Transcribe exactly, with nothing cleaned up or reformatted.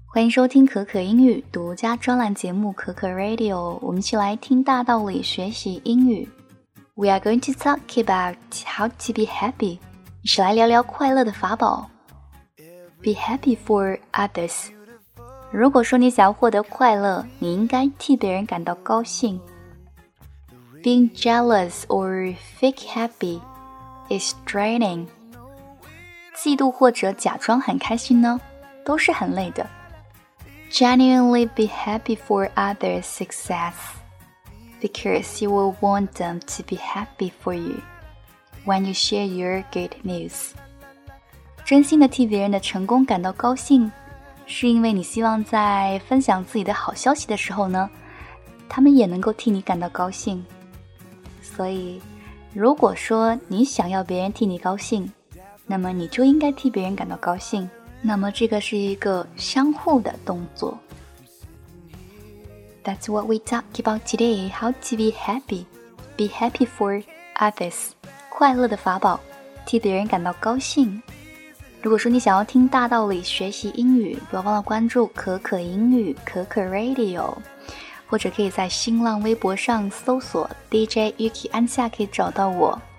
欢迎收听可可英语独家专栏节目可可 Radio， 我们一起来听大道理学习英语。We are going to talk about how to be happy， 一起来聊聊快乐的法宝。Be happy for others。如果说你想要获得快乐，你应该替别人感到高兴。Being jealous or fake happy is draining。嫉妒或者假装很开心呢，都是很累的。Genuinely be happy for others' success, because you will want them to be happy for you when you share your good news. 真心的替别人的成功感到高兴，是因为你希望在分享自己的好消息的时候呢，他们也能够替你感到高兴。所以，如果说你想要别人替你高兴，那么你就应该替别人感到高兴。那么这个是一个相互的动作。That's what we talk about today, how to be happy. Be happy for others. 快乐的法宝，替别人感到高兴。如果说你想要听大道理学习英语，不要忘了关注可可英语可可 Radio， 或者可以在新浪微博上搜索 D J Yuki 安夏可以找到我。